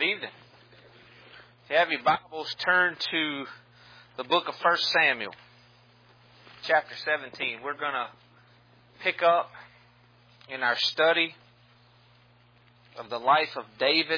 Good evening. If you have your Bibles, turn to the book of 1 Samuel, chapter 17. We're going to pick up in our study of the life of David.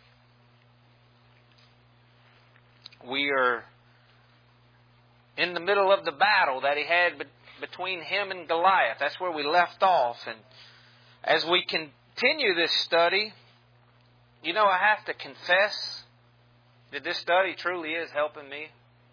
We are in the middle of the battle that he had between him and Goliath. That's where we left off. And as we continue this study, you know, I have to confess that this study truly is helping me.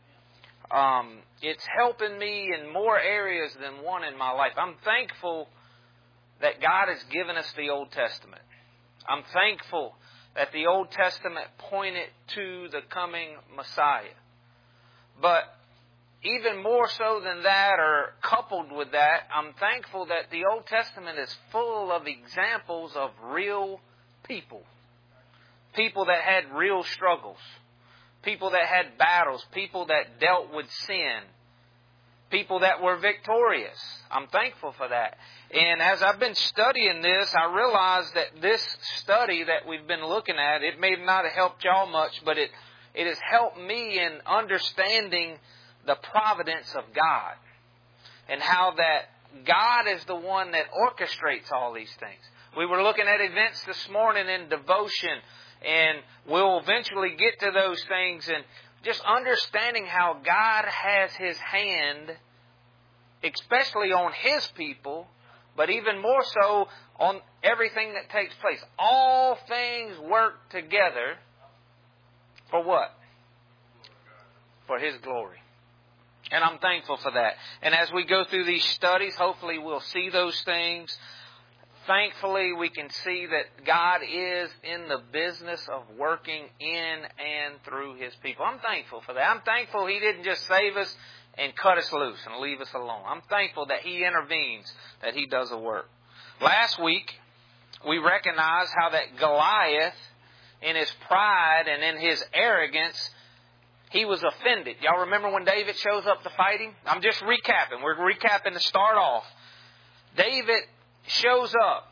It's helping me in more areas than one in my life. I'm thankful that God has given us the Old Testament. I'm thankful that the Old Testament pointed to the coming Messiah. But even more so than that, or coupled with that, I'm thankful that the Old Testament is full of examples of real people. People that had real struggles. People that had battles. People that dealt with sin. People that were victorious. I'm thankful for that. And as I've been studying this, I realized that this study that we've been looking at, it may not have helped y'all much, but it has helped me in understanding the providence of God. And how that God is the one that orchestrates all these things. We were looking at events this morning in devotion, and we'll eventually get to those things, and just understanding how God has His hand, especially on His people, but even more so on everything that takes place. All things work together for what? For His glory. And I'm thankful for that. And as we go through these studies, hopefully we'll see those things. Thankfully, we can see that God is in the business of working in and through His people. I'm thankful for that. I'm thankful He didn't just save us and cut us loose and leave us alone. I'm thankful that He intervenes, that He does a work. Last week, we recognized how that Goliath, in his pride and in his arrogance, he was offended. Y'all remember when David shows up to fight him? I'm just recapping. We're recapping to start off. David shows up.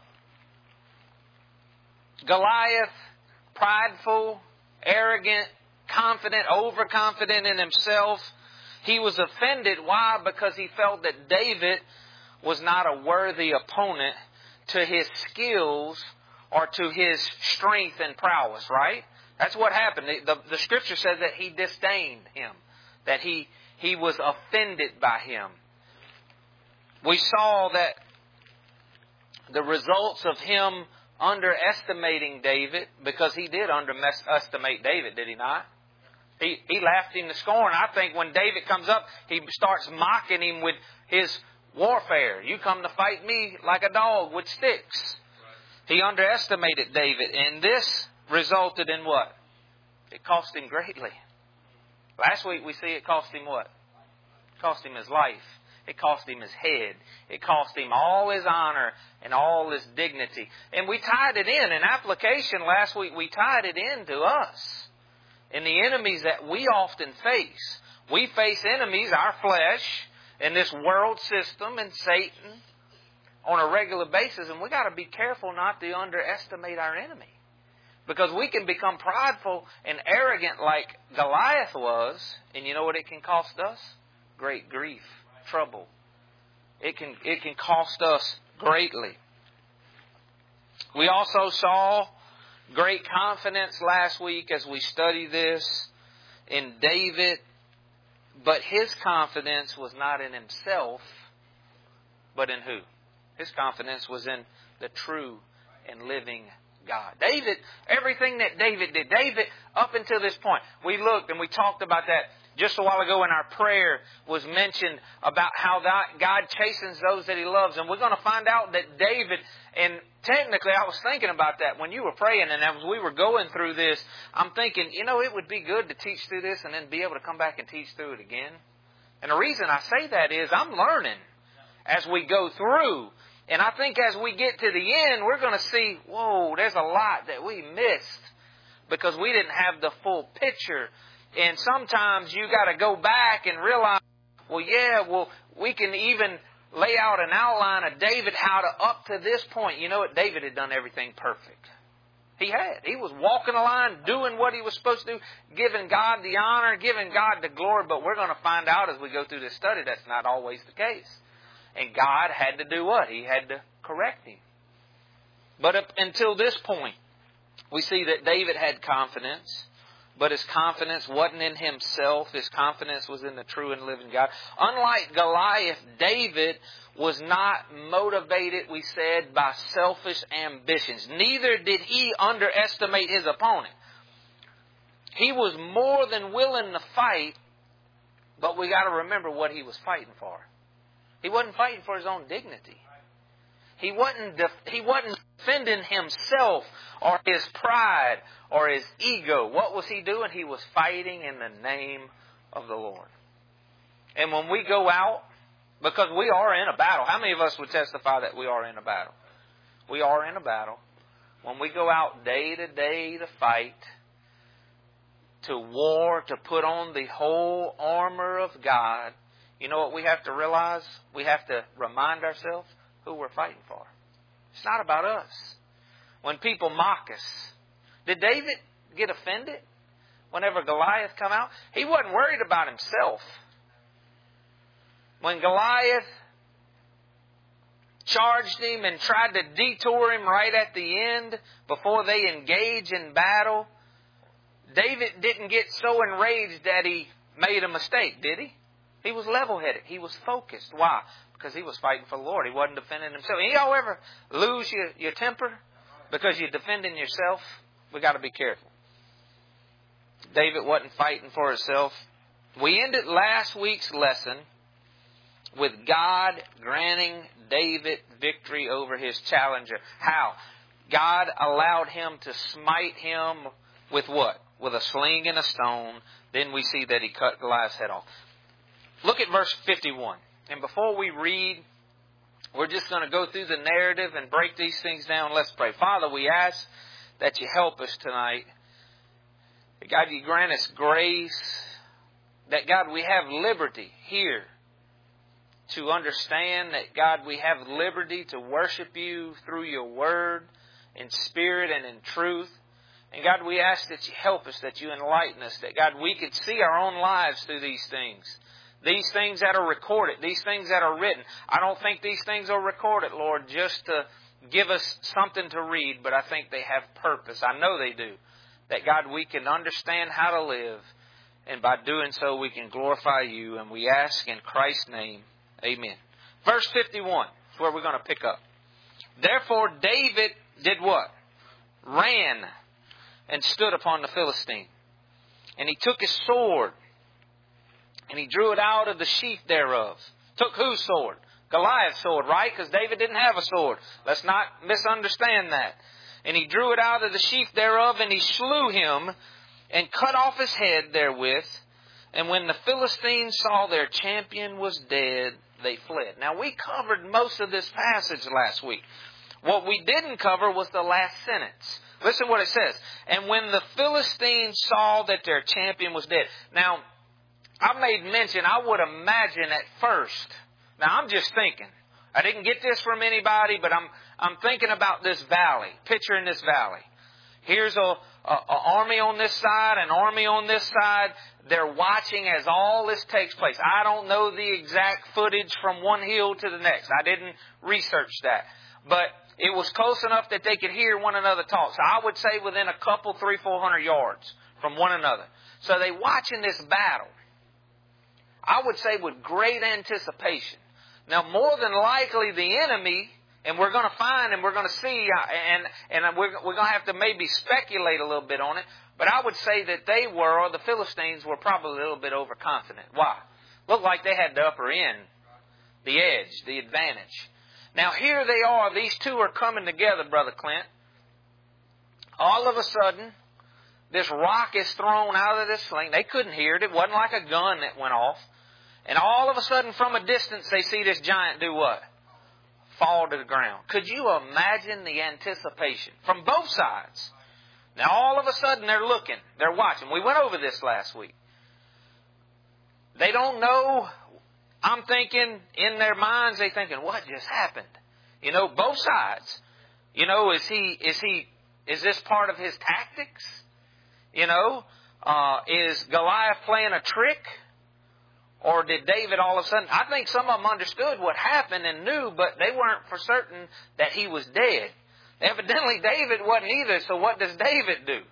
Goliath, prideful, arrogant, confident, overconfident in himself. He was offended. Why? Because he felt that David was not a worthy opponent to his skills or to his strength and prowess, right? That's what happened. The Scripture says that he disdained him, that he was offended by him. We saw that the results of him underestimating David, because he did underestimate David, did he not? He laughed him to scorn. I think when David comes up, he starts mocking him with his warfare. You come to fight me like a dog with sticks. He underestimated David, and this resulted in what? It cost him greatly. Last week we see it cost him what? It cost him his life. It cost him his head. It cost him all his honor and all his dignity. And we tied it in application last week. We tied it into us and the enemies that we often face. We face enemies, our flesh, and this world system and Satan on a regular basis. And we got to be careful not to underestimate our enemy. Because we can become prideful and arrogant like Goliath was. And you know what it can cost us? Great grief. Trouble. It can cost us greatly. We also saw great confidence last week as we studied this in David. But his confidence was not in himself, but in who? His confidence was in the true and living God. David, everything that David did, David, up until this point, we looked and we talked about that just a while ago in our prayer, was mentioned about how God chastens those that He loves. And we're going to find out that David, and technically I was thinking about that when you were praying, and as we were going through this, I'm thinking, you know, it would be good to teach through this and then be able to come back and teach through it again. And the reason I say that is I'm learning as we go through. And I think as we get to the end, we're going to see, whoa, there's a lot that we missed because we didn't have the full picture. And sometimes you got to go back and realize, we can even lay out an outline of David, how to up to this point. You know what? David had done everything perfect. He had. He was walking the line, doing what he was supposed to do, giving God the honor, giving God the glory. But we're going to find out as we go through this study that's not always the case. And God had to do what? He had to correct him. But up until this point, we see that David had confidence. But his confidence wasn't in himself. His confidence was in the true and living God. Unlike Goliath, David was not motivated, we said, by selfish ambitions. Neither did he underestimate his opponent. He was more than willing to fight, but we got to remember what he was fighting for. He wasn't fighting for his own dignity. He wasn't defending himself or his pride or his ego. What was he doing? He was fighting in the name of the Lord. And when we go out, because we are in a battle. How many of us would testify that we are in a battle? We are in a battle. When we go out day to day to fight, to war, to put on the whole armor of God, you know what we have to realize? We have to remind ourselves who we're fighting for. It's not about us. When people mock us, did David get offended whenever Goliath come out? He wasn't worried about himself. When Goliath charged him and tried to detour him right at the end before they engage in battle, David didn't get so enraged that he made a mistake, did he? He was level-headed. He was focused. Why? Because he was fighting for the Lord. He wasn't defending himself. Y'all ever lose your temper because you're defending yourself? We got to be careful. David wasn't fighting for himself. We ended last week's lesson with God granting David victory over his challenger. How? God allowed him to smite him with what? With a sling and a stone. Then we see that he cut Goliath's head off. Look at verse 51. And before we read, we're just going to go through the narrative and break these things down. Let's pray. Father, we ask that you help us tonight. That God, you grant us grace. That God, we have liberty here to understand that God, we have liberty to worship you through your word in spirit and in truth. And God, we ask that you help us, that you enlighten us, that God, we could see our own lives through these things. These things that are recorded, these things that are written. I don't think these things are recorded, Lord, just to give us something to read, but I think they have purpose. I know they do. That God, we can understand how to live, and by doing so we can glorify you. And we ask in Christ's name, amen. Verse 51 is where we're going to pick up. Therefore David did what? Ran and stood upon the Philistine. And he took his sword, and he drew it out of the sheath thereof. Took whose sword? Goliath's sword, right? Because David didn't have a sword. Let's not misunderstand that. And he drew it out of the sheath thereof, and he slew him, and cut off his head therewith. And when the Philistines saw their champion was dead, they fled. Now, we covered most of this passage last week. What we didn't cover was the last sentence. Listen what it says. And when the Philistines saw that their champion was dead. Now, I made mention, I would imagine at first. Now, I'm just thinking. I didn't get this from anybody, but I'm thinking about this valley. Picturing this valley. Here's a army on this side, an army on this side. They're watching as all this takes place. I don't know the exact footage from one hill to the next. I didn't research that. But it was close enough that they could hear one another talk. So I would say within a couple, 300-400 yards from one another. So they watching this battle. I would say with great anticipation. Now, more than likely the enemy, and we're going to find and we're going to see, and we're going to have to maybe speculate a little bit on it, but I would say that they were, or the Philistines were probably a little bit overconfident. Why? Looked like they had the upper end, the edge, the advantage. Now, here they are. These two are coming together, Brother Clint. All of a sudden, this rock is thrown out of this sling. They couldn't hear it. It wasn't like a gun that went off. And all of a sudden, from a distance, they see this giant do what? Fall to the ground. Could you imagine the anticipation from both sides? Now, all of a sudden, they're looking. They're watching. We went over this last week. They don't know. I'm thinking, in their minds, they're thinking, what just happened? You know, both sides. You know, is he Is this part of his tactics? You know, is Goliath playing a trick? Or did David all of a sudden... I think some of them understood what happened and knew, but they weren't for certain that he was dead. Evidently, David wasn't either, so what does David do?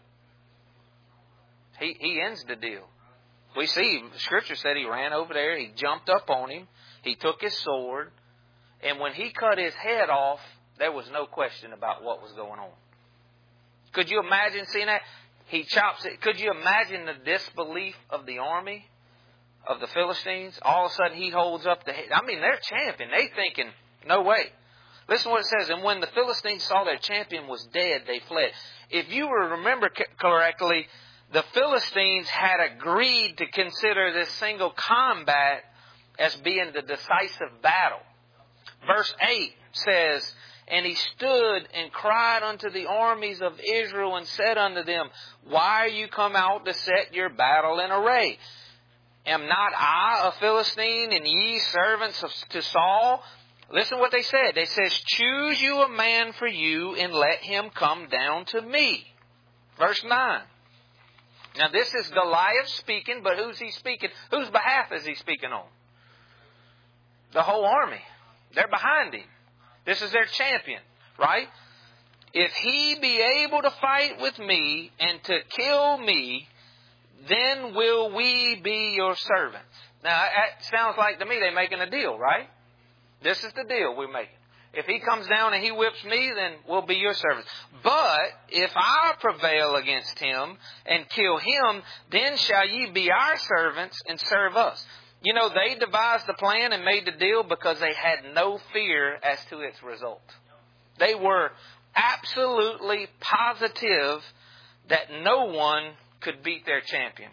He ends the deal. We see, Scripture said he ran over there, he jumped up on him, he took his sword, and when he cut his head off, there was no question about what was going on. Could you imagine seeing that? He chops it. Could you imagine the disbelief of the army of the Philistines? All of a sudden he holds up the head. I mean, they're champion. They thinking, no way. Listen to what it says. And when the Philistines saw their champion was dead, they fled. If you remember correctly, the Philistines had agreed to consider this single combat as being the decisive battle. Verse 8 says, and he stood and cried unto the armies of Israel and said unto them, why are you come out to set your battle in array? Am not I a Philistine, and ye servants to Saul? Listen to what they said. They says, choose you a man for you, and let him come down to me. Verse 9. Now this is Goliath speaking, but who's he speaking? Whose behalf is he speaking on? The whole army. They're behind him. This is their champion, right? If he be able to fight with me and to kill me, then will we be your servants. Now, that sounds like to me they're making a deal, right? This is the deal we're making. If he comes down and he whips me, then we'll be your servants. But if I prevail against him and kill him, then shall ye be our servants and serve us. You know, they devised the plan and made the deal because they had no fear as to its result. They were absolutely positive that no one could beat their champion.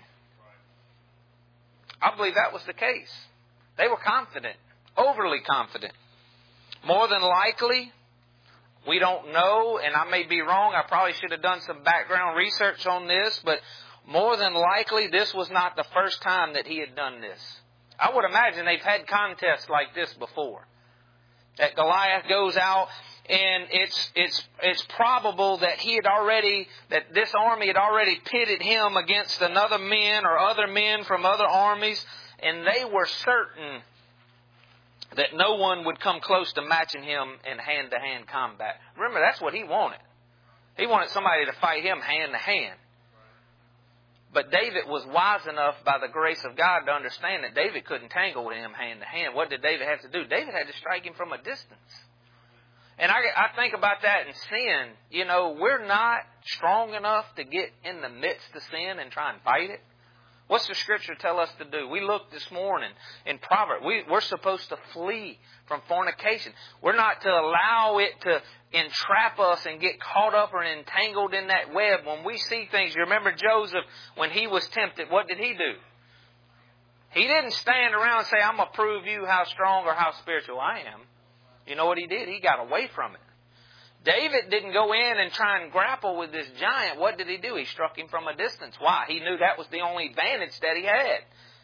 I believe that was the case. They were confident, overly confident. More than likely, we don't know, and I may be wrong. I probably should have done some background research on this, but more than likely, this was not the first time that he had done this. I would imagine they've had contests like this before. That Goliath goes out, and it's probable that that this army had already pitted him against another men or other men from other armies, and they were certain that no one would come close to matching him in hand-to-hand combat. Remember, that's what he wanted. He wanted somebody to fight him hand-to-hand. But David was wise enough by the grace of God to understand that David couldn't tangle with him hand-to-hand. What did David have to do? David had to strike him from a distance. And I think about that in sin. You know, we're not strong enough to get in the midst of sin and try and fight it. What's the Scripture tell us to do? We looked this morning in Proverbs. We're supposed to flee from fornication. We're not to allow it to entrap us and get caught up or entangled in that web. When we see things, you remember Joseph, when he was tempted, what did he do? He didn't stand around and say, I'm going to prove you how strong or how spiritual I am. You know what he did? He got away from it. David didn't go in and try and grapple with this giant. What did he do? He struck him from a distance. Why? He knew that was the only advantage that he had.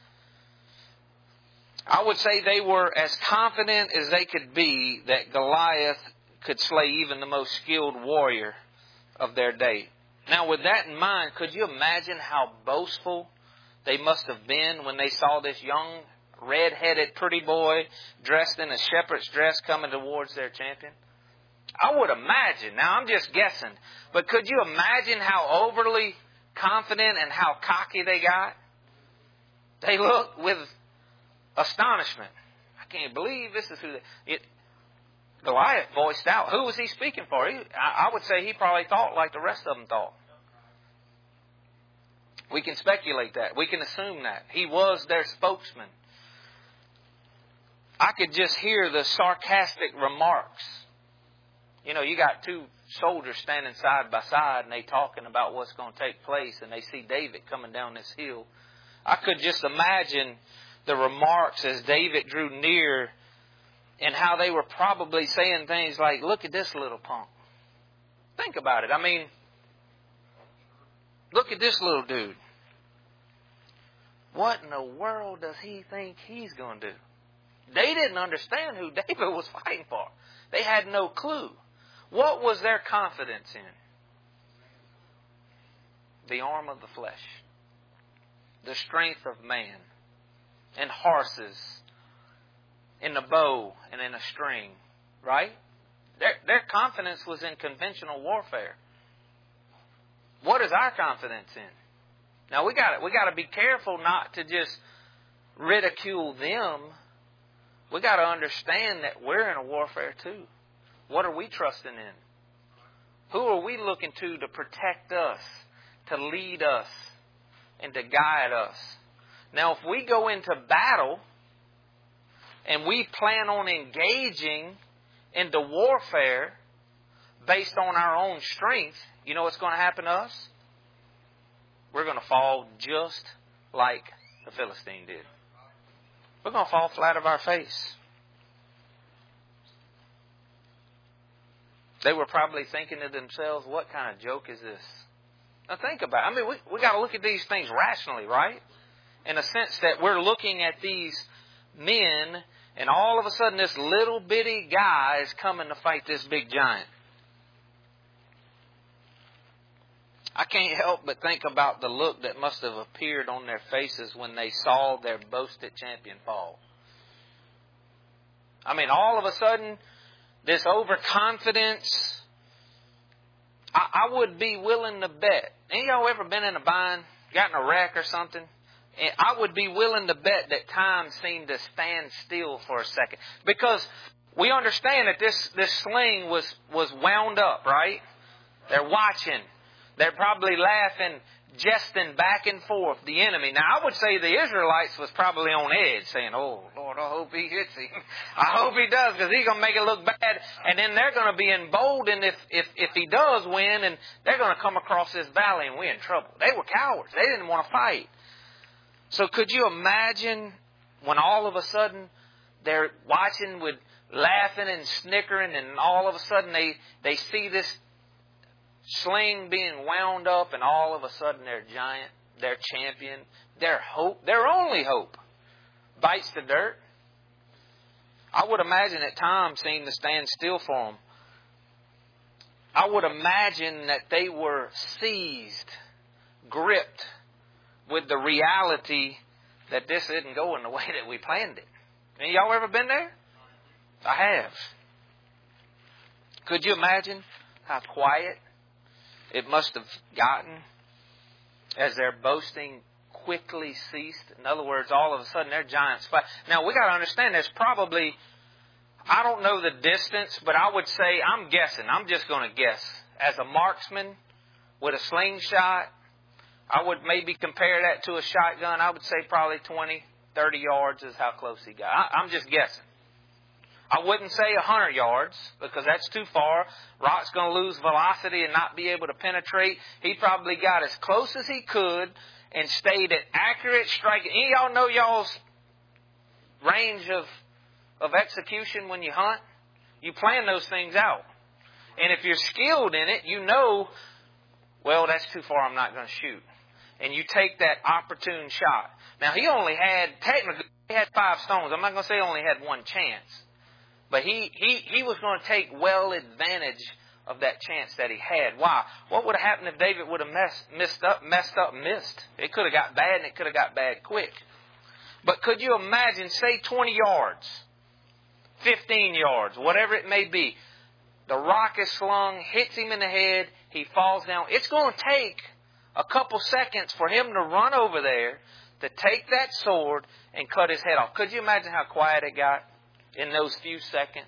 I would say they were as confident as they could be that Goliath could slay even the most skilled warrior of their day. Now, with that in mind, could you imagine how boastful they must have been when they saw this young, red-headed, pretty boy dressed in a shepherd's dress coming towards their champion? I would imagine. Now, I'm just guessing. But could you imagine how overly confident and how cocky they got? They looked with astonishment. I can't believe this is who Goliath voiced out. Who was he speaking for? I would say he probably thought like the rest of them thought. We can speculate that. We can assume that. He was their spokesman. I could just hear the sarcastic remarks. You know, you got two soldiers standing side by side and they talking about what's going to take place, and they see David coming down this hill. I could just imagine the remarks as David drew near and how they were probably saying things like, look at this little punk. Think about it. I mean, look at this little dude. What in the world does he think he's going to do? They didn't understand who David was fighting for. They had no clue. What was their confidence in? the arm of the flesh, the strength of man, in horses, in a bow, and in a string, right? Their confidence was in conventional warfare. What is our confidence in? Now we got to be careful not to just ridicule them. We got to understand that we're in a warfare too. What are we trusting in? Who are we looking to protect us, to lead us, and to guide us? Now, if we go into battle and we plan on engaging into warfare based on our own strength, you know what's going to happen to us? We're going to fall just like the Philistine did. We're going to fall flat of our face. They were probably thinking to themselves, what kind of joke is this? Now think about it. I mean, we got to look at these things rationally, right? In a sense that we're looking at these men, and all of a sudden this little bitty guy is coming to fight this big giant. I can't help but think about the look that must have appeared on their faces when they saw their boasted champion fall. I mean, all of a sudden, this overconfidence, I would be willing to bet. Any of y'all ever been in a bind, got in a wreck or something? And I would be willing to bet that time seemed to stand still for a second. Because we understand that this sling was wound up, right? They're watching. They're probably laughing, jesting back and forth, the enemy. Now, I would say the Israelites was probably on edge, saying, oh, Lord, I hope he hits him. I hope he does, because he's going to make it look bad. And then they're going to be emboldened if he does win, and they're going to come across this valley and we're in trouble. They were cowards. They didn't want to fight. So could you imagine when all of a sudden they're watching with laughing and snickering, and all of a sudden they see this sling being wound up, and all of a sudden their giant, their champion, their hope, their only hope, bites the dirt? I would imagine that time seemed to stand still for them. I would imagine that they were seized, gripped with the reality that this isn't going the way that we planned it. Any of y'all ever been there? I have. Could you imagine how quiet it must have gotten as their boasting quickly ceased? In other words, all of a sudden their giants fight. Now we got to understand there's probably, I don't know the distance, but I would say, I'm guessing, I'm just going to guess, as a marksman with a slingshot, I would maybe compare that to a shotgun. I would say probably 20, 30 yards is how close he got. I'm just guessing. I wouldn't say 100 yards because that's too far. Rock's going to lose velocity and not be able to penetrate. He probably got as close as he could and stayed at accurate striking. Any of y'all know y'all's range of execution when you hunt? You plan those things out. And if you're skilled in it, you know, well, that's too far, I'm not going to shoot. And you take that opportune shot. Now, he only had, technically, he had 5 stones. I'm not going to say he only had one chance. But he was going to take well advantage of that chance that he had. Why? What would have happened if David would have messed up. It could have got bad, and it could have got bad quick. But could you imagine, say 20 yards, 15 yards, whatever it may be. The rock is slung, hits him in the head, he falls down. It's going to take a couple seconds for him to run over there to take that sword and cut his head off. Could you imagine how quiet it got in those few seconds?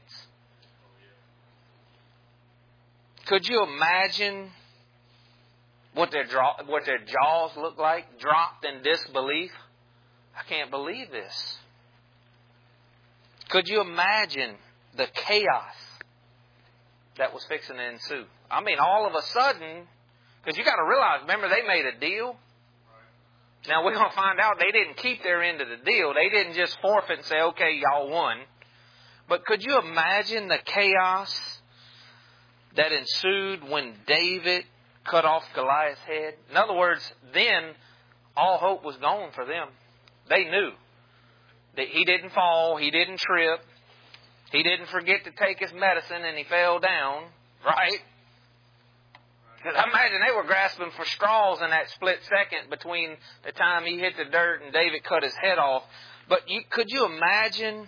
Could you imagine what their jaws looked like, dropped in disbelief? I can't believe this. Could you imagine the chaos that was fixing to ensue? I mean, all of a sudden, because you got to realize, remember, they made a deal. Now, we're going to find out they didn't keep their end of the deal. They didn't just forfeit and say, okay, y'all won. But could you imagine the chaos that ensued when David cut off Goliath's head? In other words, then all hope was gone for them. They knew that he didn't fall, he didn't trip, he didn't forget to take his medicine and he fell down, right? Because I imagine they were grasping for straws in that split second between the time he hit the dirt and David cut his head off. But could you imagine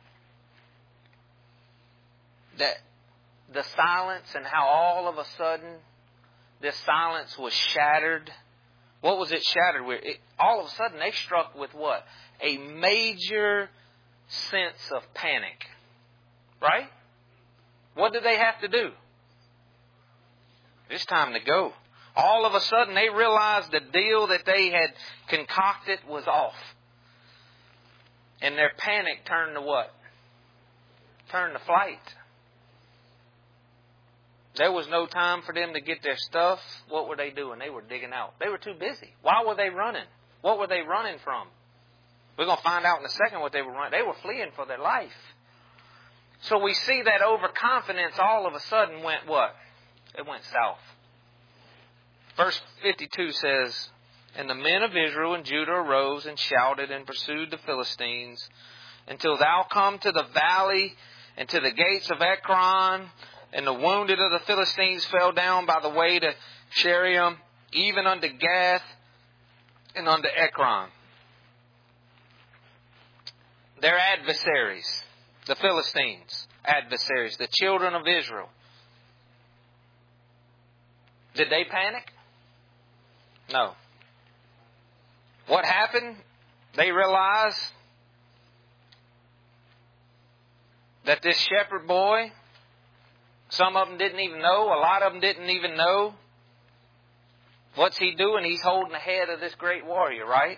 that the silence and how all of a sudden this silence was shattered? What was it shattered with? All of a sudden they struck with what? A major sense of panic. Right? What did they have to do? It's time to go. All of a sudden they realized the deal that they had concocted was off. And their panic turned to what? Turned to flight. There was no time for them to get their stuff. What were they doing? They were digging out. They were too busy. Why were they running? What were they running from? We're going to find out in a second what they were running. They were fleeing for their life. So we see that overconfidence all of a sudden went what? It went south. Verse 52 says, "And the men of Israel and Judah arose and shouted and pursued the Philistines until thou come to the valley and to the gates of Ekron. And the wounded of the Philistines fell down by the way to Sheriam, even unto Gath and unto Ekron." Their adversaries, the Philistines' adversaries, the children of Israel. Did they panic? No. What happened? They realized that this shepherd boy, some of them didn't even know, a lot of them didn't even know. What's he doing? He's holding the head of this great warrior, right?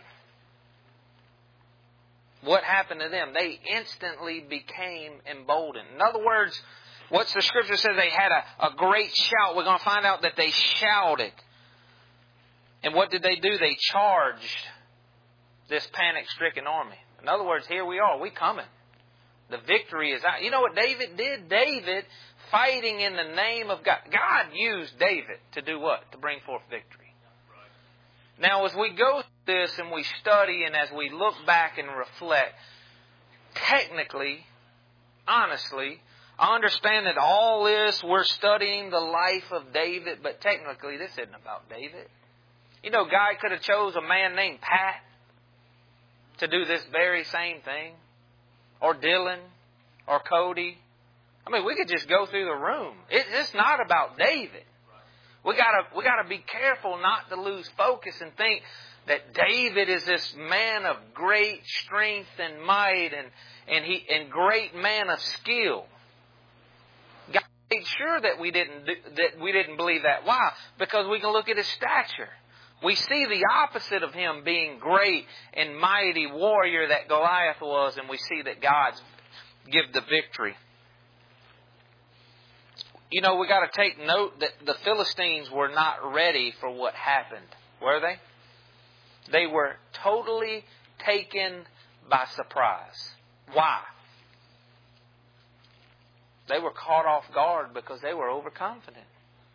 What happened to them? They instantly became emboldened. In other words, what the scripture says, they had a great shout. We're going to find out that they shouted. And what did they do? They charged this panic-stricken army. In other words, here we are. We coming. The victory is out. You know what David did? David, fighting in the name of God. God used David to do what? To bring forth victory. Now, as we go through this and we study and as we look back and reflect, technically, honestly, I understand that all this, we're studying the life of David, but technically this isn't about David. You know, God could have chose a man named Pat to do this very same thing. Or Dylan. Or Cody. I mean, we could just go through the room. It's not about David. We gotta be careful not to lose focus and think that David is this man of great strength and might and great man of skill. God made sure that we didn't believe that. Why? Because we can look at his stature. We see the opposite of him being great and mighty warrior that Goliath was, and we see that God's give the victory. You know, we got to take note that the Philistines were not ready for what happened. Were they? They were totally taken by surprise. Why? They were caught off guard because they were overconfident.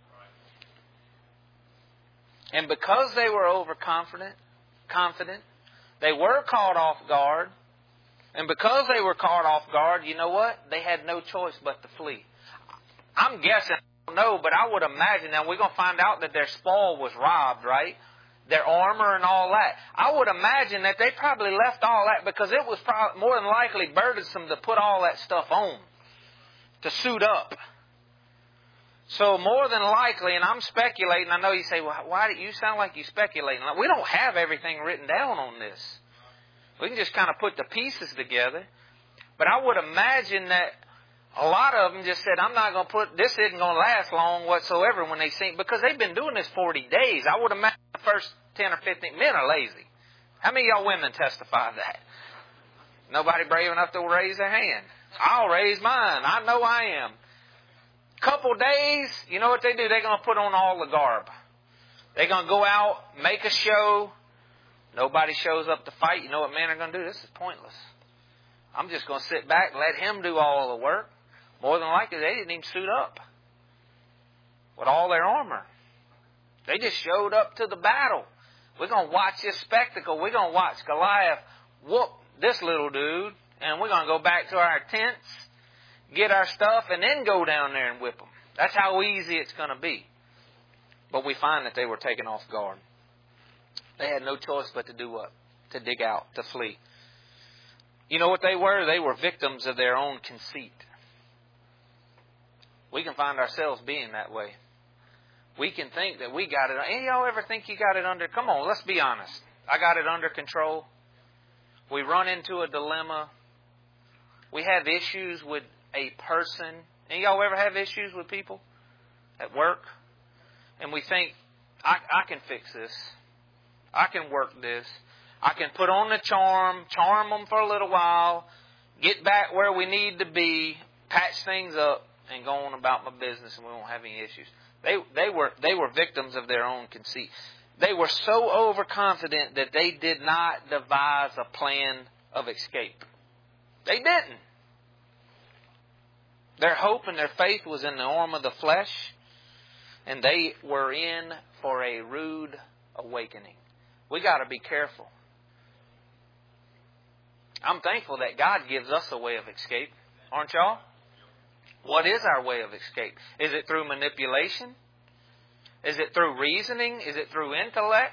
And because they were overconfident, they were caught off guard. And because they were caught off guard, you know what? They had no choice but to flee. I'm guessing, I don't know, but I would imagine, now we're going to find out that their spoil was robbed, right? Their armor and all that. I would imagine that they probably left all that because it was probably more than likely burdensome to put all that stuff on, to suit up. So more than likely, and I'm speculating, I know you say, well, why do you sound like you're speculating? We don't have everything written down on this. We can just kind of put the pieces together. But I would imagine that a lot of them just said, I'm not going to put, this isn't going to last long whatsoever when they sing, because they've been doing this 40 days. I would imagine the first 10 or 15 men are lazy. How many of y'all women testify that? Nobody brave enough to raise their hand. I'll raise mine. I know I am. Couple days, you know what they do? They're going to put on all the garb. They're going to go out, make a show. Nobody shows up to fight. You know what men are going to do? This is pointless. I'm just going to sit back and let him do all the work. More than likely, they didn't even suit up with all their armor. They just showed up to the battle. We're going to watch this spectacle. We're going to watch Goliath whoop this little dude. And we're going to go back to our tents, get our stuff, and then go down there and whip them. That's how easy it's going to be. But we find that they were taken off guard. They had no choice but to do what? To dig out, to flee. You know what they were? They were victims of their own conceit. We can find ourselves being that way. We can think that we got it. Any of y'all ever think you got it under? Come on, let's be honest. I got it under control. We run into a dilemma. We have issues with a person. Any of y'all ever have issues with people at work? And we think, I can fix this. I can work this. I can put on the charm them for a little while, get back where we need to be, patch things up, and go on about my business, and we won't have any issues. They were victims of their own conceit. They were so overconfident that they did not devise a plan of escape. They didn't. Their hope and their faith was in the arm of the flesh, and they were in for a rude awakening. We got to be careful. I'm thankful that God gives us a way of escape. Aren't y'all? What is our way of escape? Is it through manipulation? Is it through reasoning? Is it through intellect?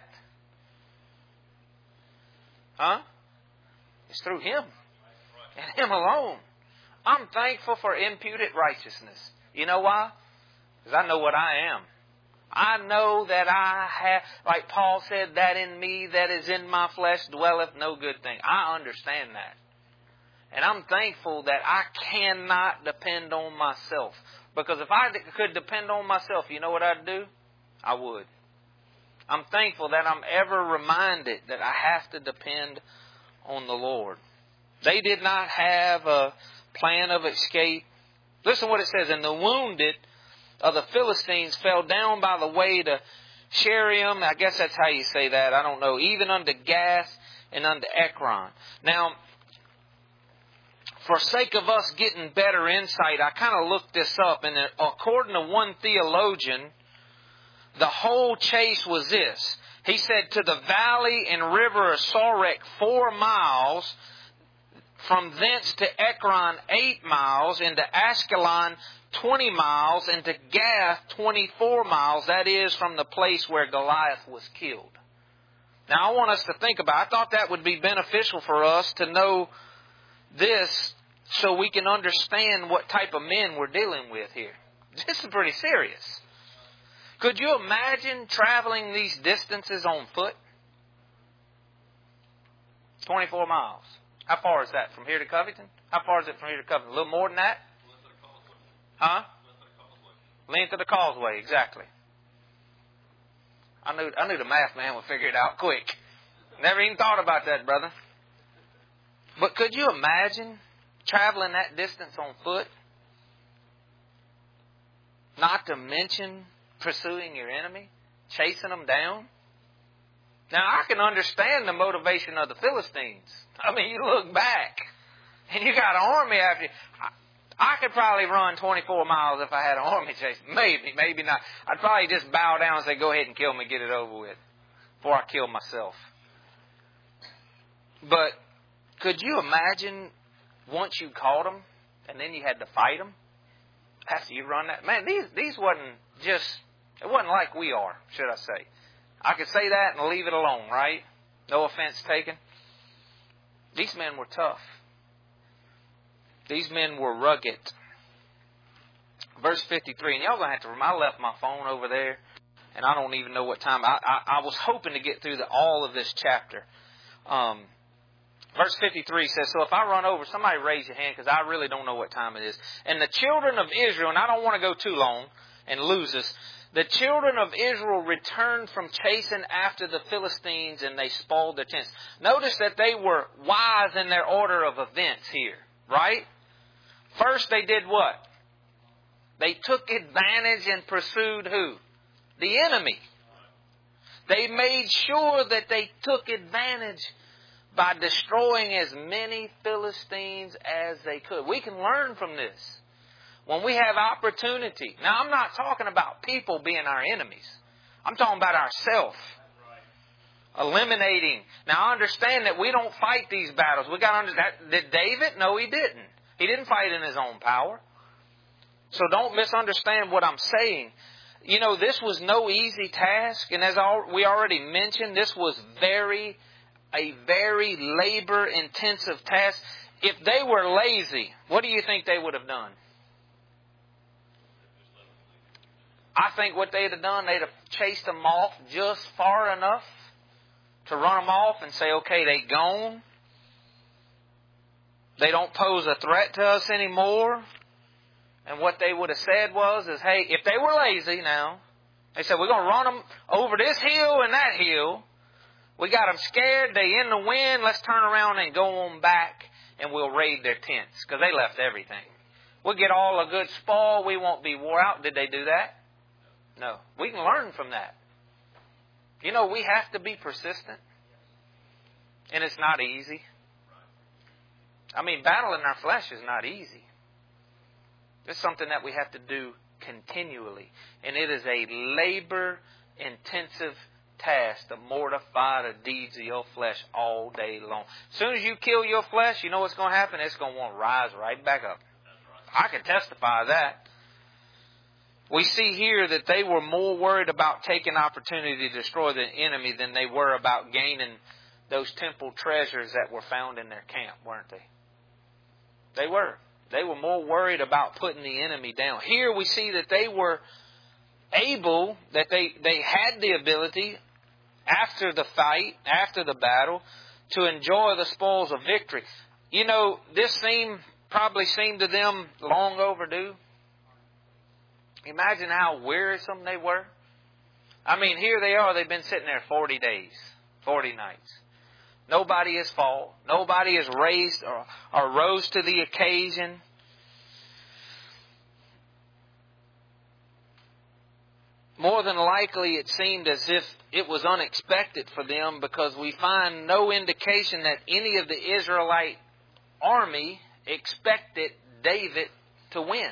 Huh? It's through Him. And Him alone. I'm thankful for imputed righteousness. You know why? Because I know what I am. I know that I have, like Paul said, that in me that is in my flesh dwelleth no good thing. I understand that. And I'm thankful that I cannot depend on myself. Because if I could depend on myself, you know what I'd do? I would. I'm thankful that I'm ever reminded that I have to depend on the Lord. They did not have a plan of escape. Listen what it says. And the wounded of the Philistines fell down by the way to Sheriam. I guess that's how you say that. I don't know. Even unto Gath and unto Ekron. Now, for sake of us getting better insight, I kind of looked this up. And according to one theologian, the whole chase was this. He said, to the valley and river of Sorek 4 miles, from thence to Ekron 8 miles, into Ashkelon 20 miles, and to Gath 24 miles. That is from the place where Goliath was killed. Now I want us to think about it. I thought that would be beneficial for us to know this so we can understand what type of men we're dealing with here. This is pretty serious. Could you imagine traveling these distances on foot? 24 miles. How far is that from here to Covington? How far is it from here to Covington? A little more than that? Huh? Length of the causeway, exactly. I knew the math man would figure it out quick. Never even thought about that, brother. But could you imagine traveling that distance on foot? Not to mention pursuing your enemy, chasing them down. Now, I can understand the motivation of the Philistines. I mean, you look back, and you got an army after you. I could probably run 24 miles if I had an army chasing. Maybe not. I'd probably just bow down and say, go ahead and kill me, get it over with, before I kill myself. But could you imagine once you caught them, and then you had to fight them after you run that? Man, these wasn't just, it wasn't like we are, should I say. I could say that and leave it alone, right? No offense taken. These men were tough. These men were rugged. Verse 53, and y'all going to have to remember, I left my phone over there, and I don't even know what time. I was hoping to get through all of this chapter. Verse 53 says, so if I run over, somebody raise your hand, because I really don't know what time it is. And the children of Israel, and I don't want to go too long and lose us, the children of Israel returned from chasing after the Philistines, and they spoiled their tents. Notice that they were wise in their order of events here, right? First, they did what? They took advantage and pursued who? The enemy. They made sure that they took advantage by destroying as many Philistines as they could. We can learn from this. When we have opportunity. Now, I'm not talking about people being our enemies. I'm talking about ourselves. Eliminating. Now, I understand that we don't fight these battles. We got to understand. Did David? No, he didn't. He didn't fight in his own power. So don't misunderstand what I'm saying. You know, this was no easy task. And as we already mentioned, this was a very labor-intensive task. If they were lazy, what do you think they would have done? I think what they'd have done, they'd have chased them off just far enough to run them off and say, okay, they gone. They don't pose a threat to us anymore. And what they would have said is, hey, if they were lazy now, they said, we're going to run them over this hill and that hill. We got them scared. They in the wind. Let's turn around and go on back and we'll raid their tents because they left everything. We'll get all a good spoil. We won't be wore out. Did they do that? No. We can learn from that. You know, we have to be persistent. And it's not easy. I mean, battling our flesh is not easy. It's something that we have to do continually. And it is a labor-intensive task to mortify the deeds of your flesh all day long. As soon as you kill your flesh, you know what's going to happen? It's going to want to rise right back up. I can testify that. We see here that they were more worried about taking opportunity to destroy the enemy than they were about gaining those temple treasures that were found in their camp, weren't they? They were. They were more worried about putting the enemy down. Here we see that they were able, that they had the ability after the fight, after the battle, to enjoy the spoils of victory. You know, this probably seemed to them long overdue. Imagine how wearisome they were. I mean, here they are. They've been sitting there 40 days, 40 nights. Nobody has fought. Nobody has raised or rose to the occasion. More than likely, it seemed as if it was unexpected for them because we find no indication that any of the Israelite army expected David to win.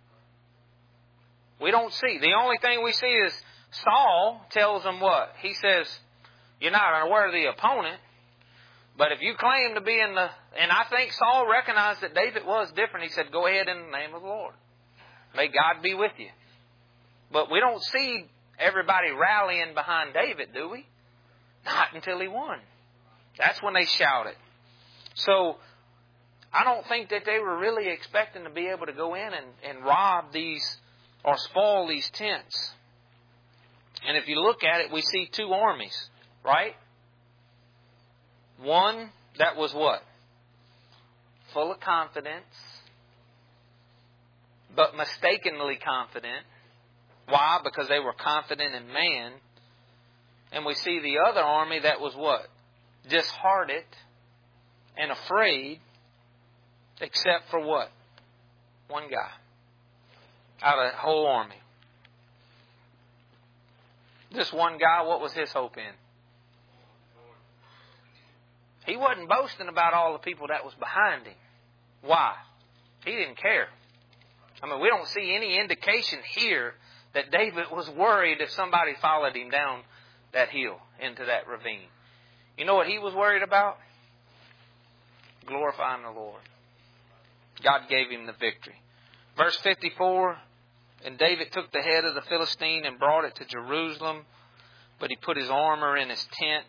We don't see. The only thing we see is Saul tells them what? He says, you're not aware of the opponent, but if you claim to be in the... And I think Saul recognized that David was different. He said, go ahead in the name of the Lord. May God be with you. But we don't see everybody rallying behind David, do we? Not until he won. That's when they shouted. So I don't think that they were really expecting to be able to go in and rob these or spoil these tents. And if you look at it, we see two armies, right? One that was what? Full of confidence, but mistakenly confident. Why? Because they were confident in man. And we see the other army that was what? Disheartened and afraid, except for what? One guy out of the whole army. This one guy, what was his hope in? He wasn't boasting about all the people that was behind him. Why? He didn't care. I mean, we don't see any indication here that David was worried if somebody followed him down that hill into that ravine. You know what he was worried about? Glorifying the Lord. God gave him the victory. Verse 54, and David took the head of the Philistine and brought it to Jerusalem, but he put his armor in his tent.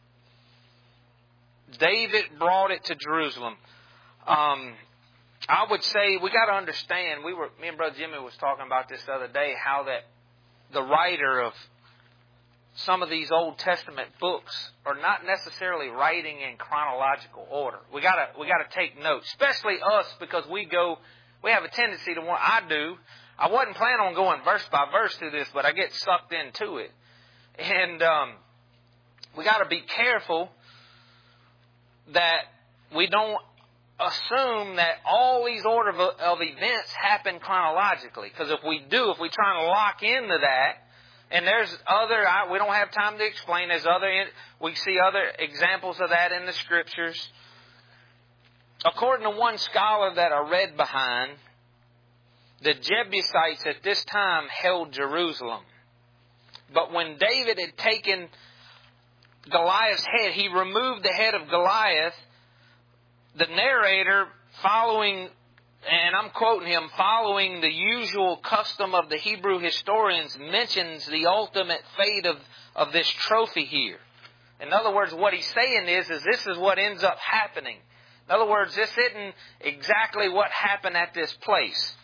David brought it to Jerusalem. I would say we got to understand. Me and Brother Jimmy was talking about this the other day. How that the writer of some of these Old Testament books are not necessarily writing in chronological order. We got to take note, especially us, because we have a tendency to want. I wasn't planning on going verse by verse through this, but I get sucked into it, and we got to be careful that we don't assume that all these order of events happen chronologically. Because if we try to lock into that, and there's we don't have time to explain. We see other examples of that in the Scriptures. According to one scholar that I read behind, the Jebusites at this time held Jerusalem. But when David had taken Goliath's head, he removed the head of Goliath. The narrator, following and I'm quoting him, following the usual custom of the Hebrew historians, mentions the ultimate fate of this trophy here. In other words, what he's saying is this is what ends up happening. In other words, this isn't exactly what happened at this place.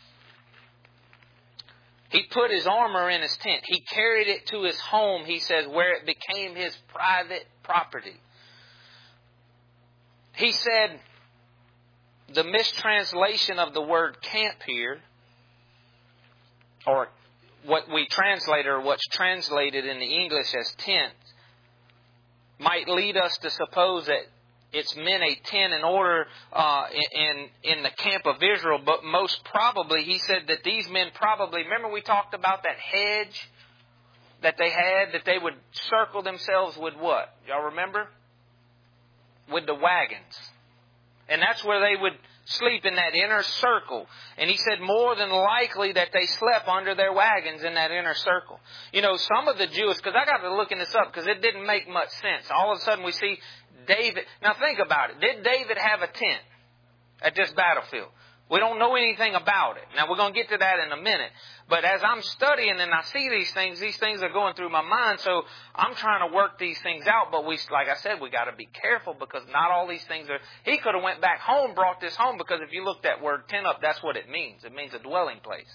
He put his armor in his tent. He carried it to his home, he says, where it became his private property. He said the mistranslation of the word camp here, or what we translate, or what's translated in the English as tent, might lead us to suppose that it's meant a tent in order in the camp of Israel, but most probably he said that these men probably, remember we talked about that hedge that they had, that they would circle themselves with what? Y'all remember? With the wagons. And that's where they would sleep, in that inner circle. And he said more than likely that they slept under their wagons in that inner circle. You know, some of the Jewish, because I got to looking this up because it didn't make much sense. All of a sudden we see David. Now think about it. Did David have a tent at this battlefield? We don't know anything about it. Now we're going to get to that in a minute. But as I'm studying and I see these things are going through my mind. So I'm trying to work these things out. But like I said, we got to be careful because not all these things are. He could have went back home, brought this home, because if you look that word tent up, that's what it means. It means a dwelling place.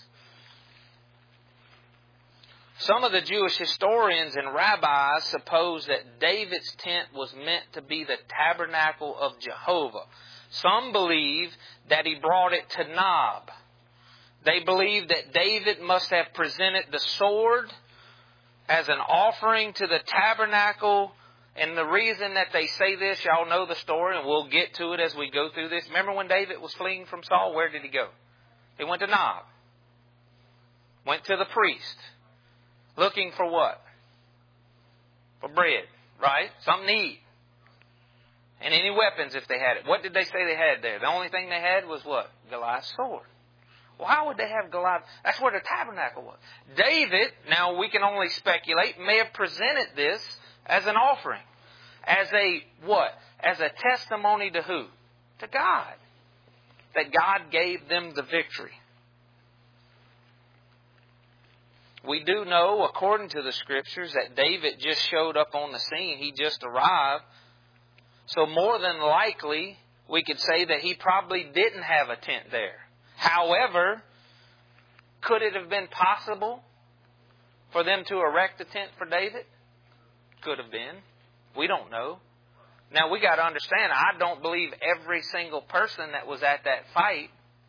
Some of the Jewish historians and rabbis suppose that David's tent was meant to be the tabernacle of Jehovah. Some believe that he brought it to Nob. They believe that David must have presented the sword as an offering to the tabernacle. And the reason that they say this, y'all know the story, and we'll get to it as we go through this. Remember when David was fleeing from Saul, where did he go? He went to Nob. Went to the priest. Looking for what? For bread, right? Something to eat. And any weapons if they had it. What did they say they had there? The only thing they had was what? Goliath's sword. Well, how would they have Goliath? That's where the tabernacle was. David, now we can only speculate, may have presented this as an offering. As a what? As a testimony to who? To God. That God gave them the victory. We do know, according to the Scriptures, that David just showed up on the scene. He just arrived. So more than likely, we could say that he probably didn't have a tent there. However, could it have been possible for them to erect a tent for David? Could have been. We don't know. Now, we got to understand, I don't believe every single person that was at that fight,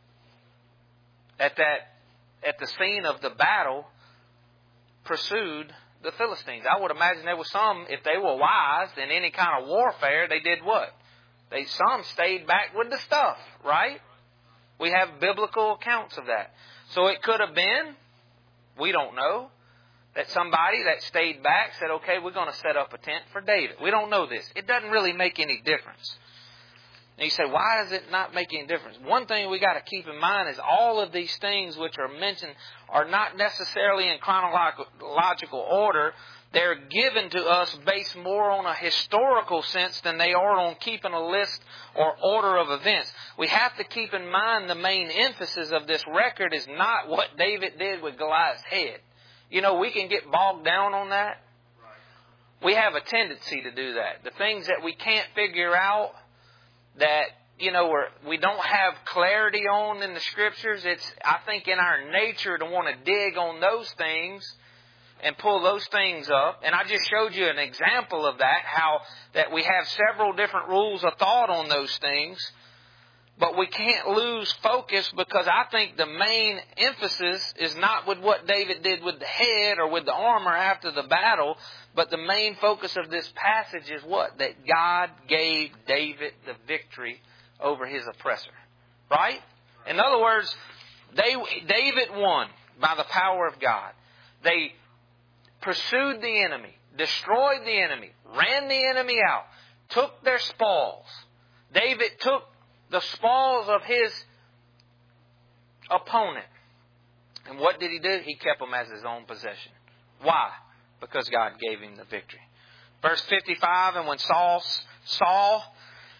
at the scene of the battle, pursued the Philistines. I would imagine there was some, if they were wise in any kind of warfare, they did what? Some stayed back with the stuff, right? We have biblical accounts of that. So it could have been, we don't know, that somebody that stayed back said, okay, we're going to set up a tent for David. We don't know this. It doesn't really make any difference. And you say, why does it not make any difference? One thing we got to keep in mind is all of these things which are mentioned are not necessarily in chronological order. They're given to us based more on a historical sense than they are on keeping a list or order of events. We have to keep in mind the main emphasis of this record is not what David did with Goliath's head. You know, we can get bogged down on that. We have a tendency to do that. The things that we can't figure out, that, you know, we don't have clarity on in the Scriptures, it's, I think, in our nature to want to dig on those things and pull those things up. And I just showed you an example of that, how that we have several different rules of thought on those things. But we can't lose focus, because I think the main emphasis is not with what David did with the head or with the armor after the battle, but the main focus of this passage is what? That God gave David the victory over his oppressor. Right? In other words, David won by the power of God. They pursued the enemy, destroyed the enemy, ran the enemy out, took their spoils. David took the spoils of his opponent. And what did he do? He kept them as his own possession. Why? Because God gave him the victory. Verse 55, and when Saul saw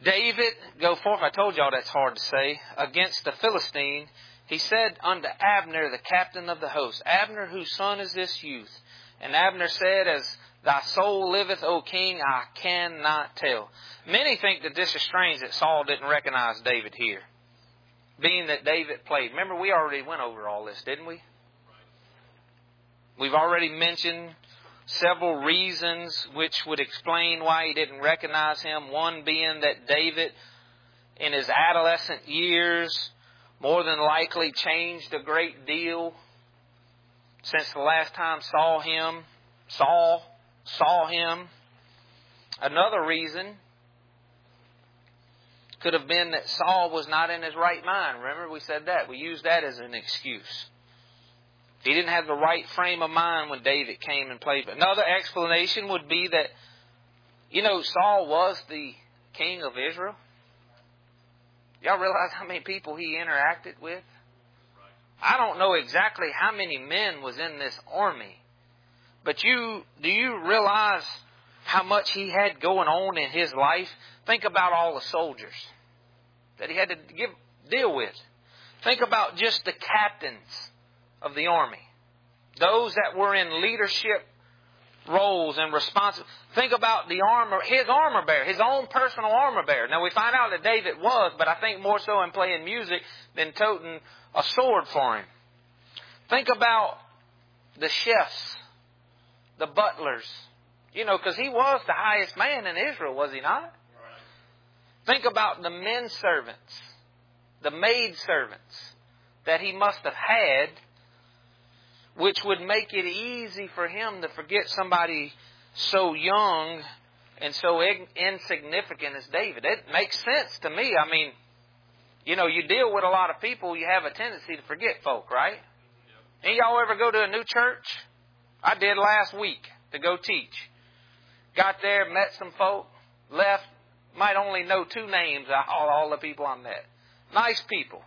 David go forth, I told y'all that's hard to say, against the Philistine. He said unto Abner, the captain of the host, Abner, whose son is this youth? And Abner said, As thy soul liveth, O king, I cannot tell. Many think that this is strange that Saul didn't recognize David here, being that David played. Remember, we already went over all this, didn't we? We've already mentioned several reasons which would explain why he didn't recognize him. One being that David, in his adolescent years, more than likely changed a great deal since the last time Saul saw him. Another reason could have been that Saul was not in his right mind. Remember, we said that. We used that as an excuse. He didn't have the right frame of mind when David came and played. But another explanation would be that, Saul was the king of Israel. Y'all realize how many people he interacted with? I don't know exactly how many men was in this army. But do you realize how much he had going on in his life? Think about all the soldiers that he had to deal with. Think about just the captains of the army. Those that were in leadership roles and responsible. Think about his armor bearer, his own personal armor bearer. Now we find out that David was, but I think more so in playing music than toting a sword for him. Think about the chefs, the butlers, because he was the highest man in Israel, was he not? Right. Think about the men servants, the maid servants that he must have had, which would make it easy for him to forget somebody so young and so insignificant as David. It makes sense to me. I mean, you deal with a lot of people, you have a tendency to forget folk, right? Yep. Any y'all ever go to a new church? I did last week to go teach. Got there, met some folk, left, might only know 2 names of all the people I met. Nice people.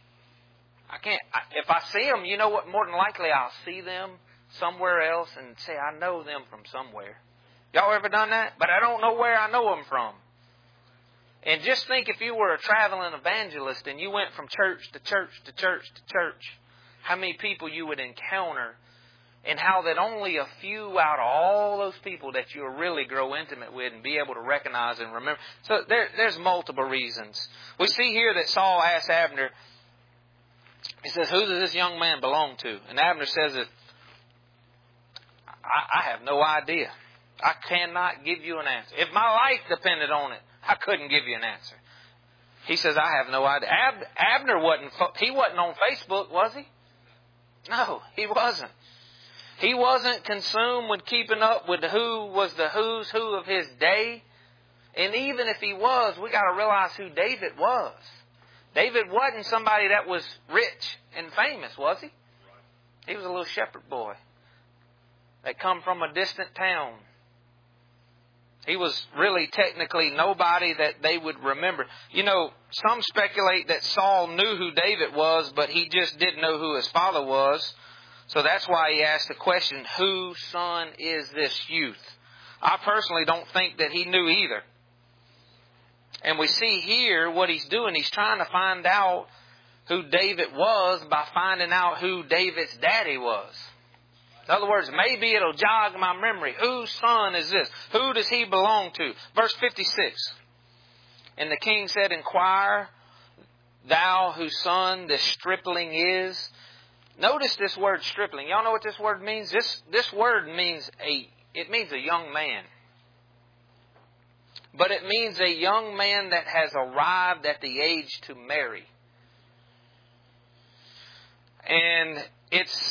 If I see them, you know what, more than likely I'll see them somewhere else and say, I know them from somewhere. Y'all ever done that? But I don't know where I know them from. And just think if you were a traveling evangelist and you went from church to church to church to church, how many people you would encounter, and how that only a few out of all those people that you'll really grow intimate with and be able to recognize and remember. So there's multiple reasons. We see here that Saul asked Abner, he says, who does this young man belong to? And Abner says that, I have no idea. I cannot give you an answer. If my life depended on it, I couldn't give you an answer. He says, I have no idea. Abner wasn't on Facebook, was he? No, he wasn't. He wasn't consumed with keeping up with who was the who's who of his day. And even if he was, we got to realize who David was. David wasn't somebody that was rich and famous, was he? He was a little shepherd boy that come from a distant town. He was really technically nobody that they would remember. Some speculate that Saul knew who David was, but he just didn't know who his father was. So that's why he asked the question, whose son is this youth? I personally don't think that he knew either. And we see here what he's doing. He's trying to find out who David was by finding out who David's daddy was. In other words, maybe it'll jog my memory. Whose son is this? Who does he belong to? Verse 56. And the king said, Inquire thou whose son this stripling is. Notice this word stripling. Y'all know what this word means? This word means a young man. But it means a young man that has arrived at the age to marry. And it's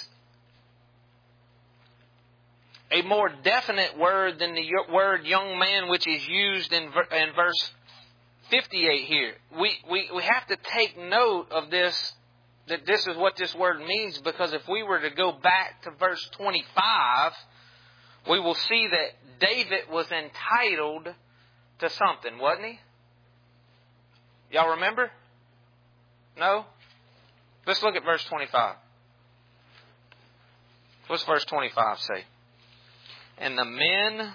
a more definite word than the word young man, which is used in verse 58 here. We have to take note of this, that this is what this word means, because if we were to go back to verse 25, we will see that David was entitled to something, wasn't he? Y'all remember? No? Let's look at verse 25. What's verse 25 say? And the men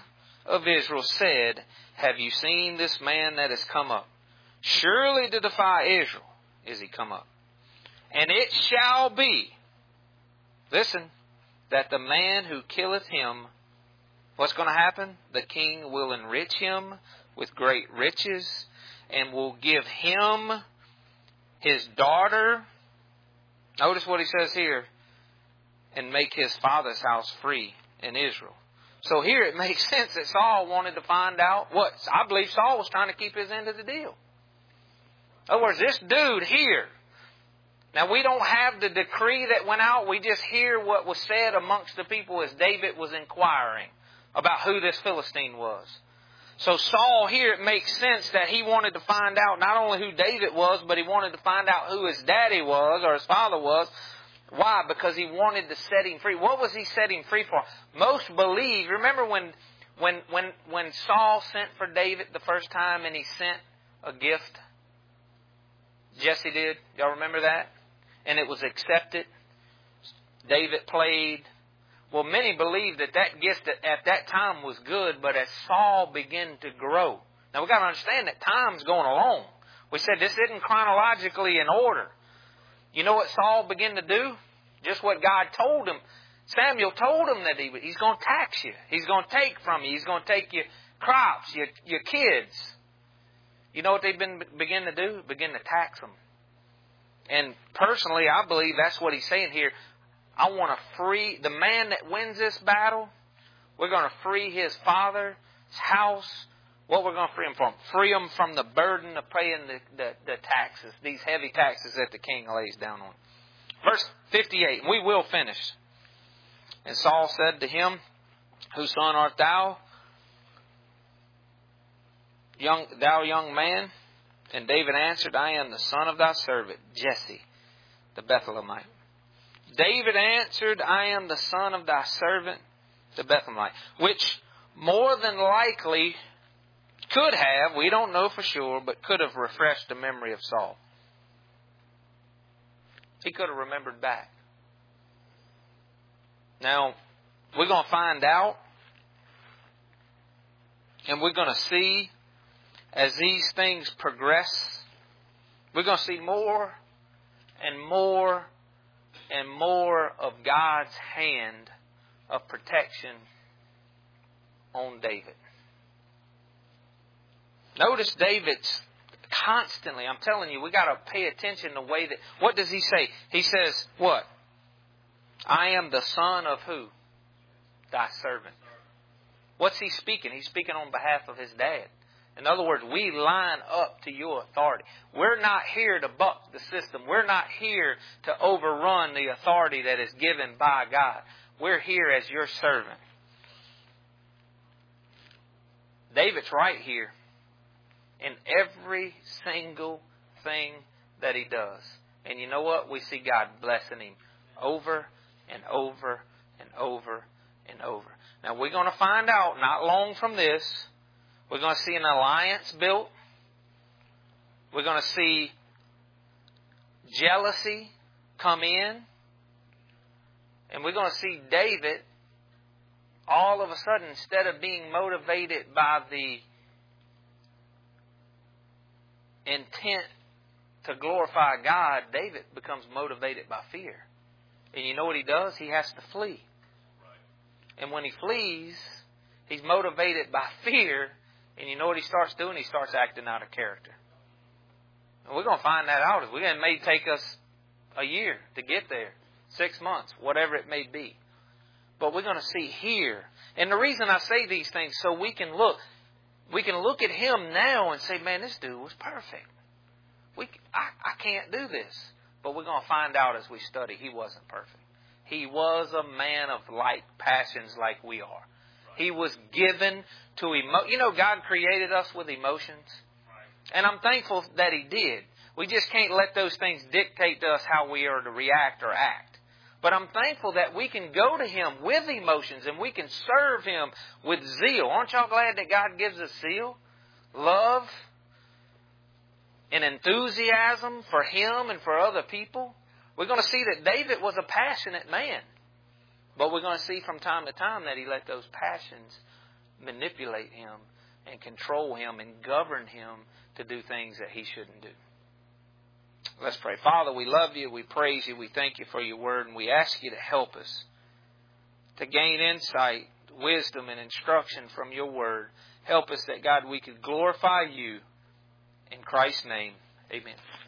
of Israel said, have you seen this man that has come up? Surely to defy Israel is he come up. And it shall be, listen, that the man who killeth him, what's going to happen? The king will enrich him with great riches, and will give him his daughter. Notice what he says here. And make his father's house free in Israel. So here it makes sense that Saul wanted to find out what. I believe Saul was trying to keep his end of the deal. In other words, this dude here. Now we don't have the decree that went out. We just hear what was said amongst the people as David was inquiring about who this Philistine was. So Saul here, it makes sense that he wanted to find out not only who David was, but he wanted to find out who his daddy was or his father was. Why? Because he wanted to set him free. What was he setting him free for? Most believe, remember when Saul sent for David the first time and he sent a gift? Jesse did. Y'all remember that? And it was accepted. David played. Well, many believe that gift at that time was good, but as Saul began to grow. Now, we've got to understand that time's going along. We said this isn't chronologically in order. You know what Saul began to do? Just what God told him. Samuel told him that he's going to tax you. He's going to take from you. He's going to take your crops, your kids. You know what they begin to do? Begin to tax them. And personally, I believe that's what he's saying here. I want to free the man that wins this battle. We're going to free his father's house. What we're going to free him from? Free him from the burden of paying the taxes, these heavy taxes that the king lays down on. Verse 58, we will finish. And Saul said to him, whose son art thou? Thou young man? And David answered, I am the son of thy servant, Jesse, the Bethlehemite. David answered, I am the son of thy servant, the Bethlehemite. Which more than likely could have, we don't know for sure, but could have refreshed the memory of Saul. He could have remembered back. Now, we're going to find out, and we're going to see as these things progress, we're going to see more and more and more of God's hand of protection on David. Notice David's constantly, I'm telling you, we got to pay attention to the way that, what does he say? He says, what? I am the son of who? Thy servant. What's he speaking? He's speaking on behalf of his dad. In other words, we line up to your authority. We're not here to buck the system. We're not here to overrun the authority that is given by God. We're here as your servant. David's right here in every single thing that he does. And you know what? We see God blessing him over and over and over and over. Now we're going to find out not long from this. We're going to see an alliance built. We're going to see jealousy come in. And we're going to see David, all of a sudden, instead of being motivated by the intent to glorify God, David becomes motivated by fear. And you know what he does? He has to flee. And when he flees, he's motivated by fear. And you know what he starts doing? He starts acting out of character. And we're going to find that out. It may take us a year to get there. 6 months, whatever it may be. But we're going to see here. And the reason I say these things, so we can look at him now and say, man, this dude was perfect. I can't do this. But we're going to find out as we study, he wasn't perfect. He was a man of like passions like we are. He was given to You know, God created us with emotions. And I'm thankful that He did. We just can't let those things dictate to us how we are to react or act. But I'm thankful that we can go to Him with emotions and we can serve Him with zeal. Aren't y'all glad that God gives us zeal, love, and enthusiasm for Him and for other people? We're going to see that David was a passionate man. But we're going to see from time to time that he let those passions manipulate him and control him and govern him to do things that he shouldn't do. Let's pray. Father, we love you, we praise you, we thank you for your word, and we ask you to help us to gain insight, wisdom, and instruction from your word. Help us that, God, we could glorify you. In Christ's name, amen.